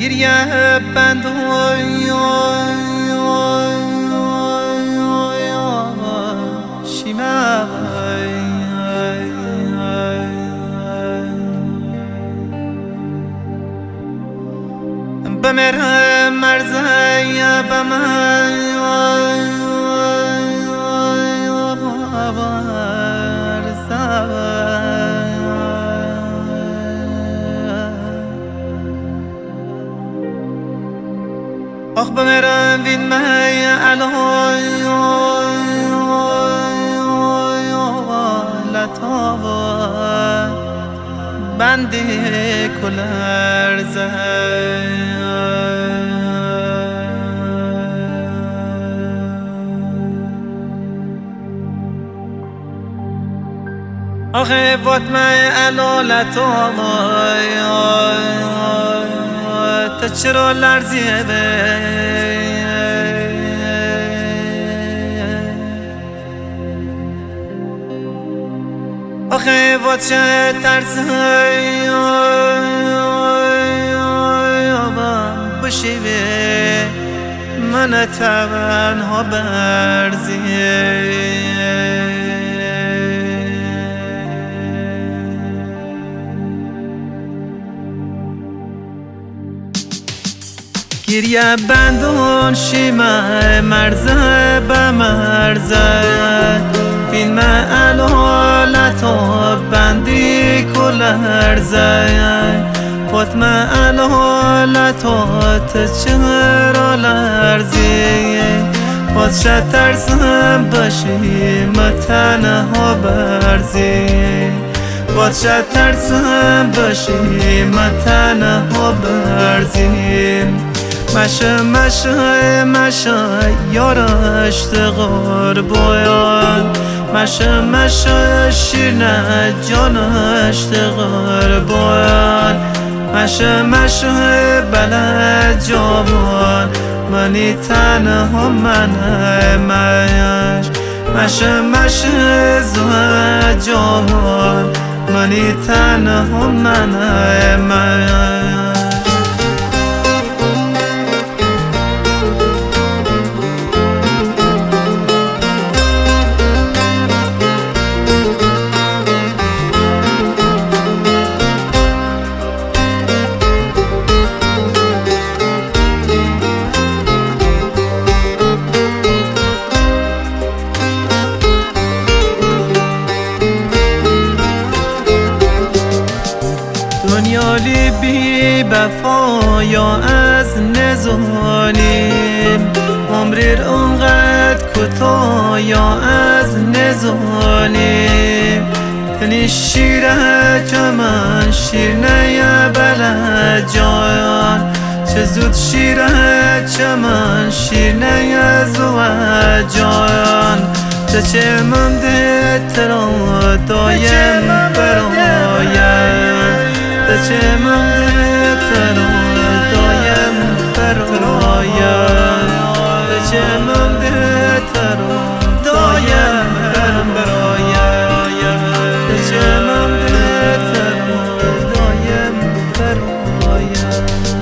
گریه بند شیمه بمره مرزه بمن آخ بمیرم وین مهی الهای لطاوه بندی کلرزه آخه فاطمه لطاوه تا چرا لرزیه به آخه وات چه ترسه بشیوه من تنها برزیه گریه بندون شیمه مرزه به مرزه فیلم الهالتا بندی کلرزه فاطمه الهالتا تچرا لرزی پادشه ترسم باشی متنها برزی پادشه ترسم باشی متنها برزیم مشه یارش تغار بایان مشه شیرنه جانش تغار بایان مشه بلد جوان منی تنها منش مشه زوه جوان منی تنها منش دنیالی بی بفا یا از نزانیم عمریر اونقدر کوتاه یا از نزانیم تنی شیره چمن شیرنه بلد جایان چه زود شیره چمن شیرنه زوه جایان تا چه ممده ترا دایم برایم تا چه ممده ترا دایم برایم تا چه ممده ترا دایم برایم تا چه ممده ترا دایم برایم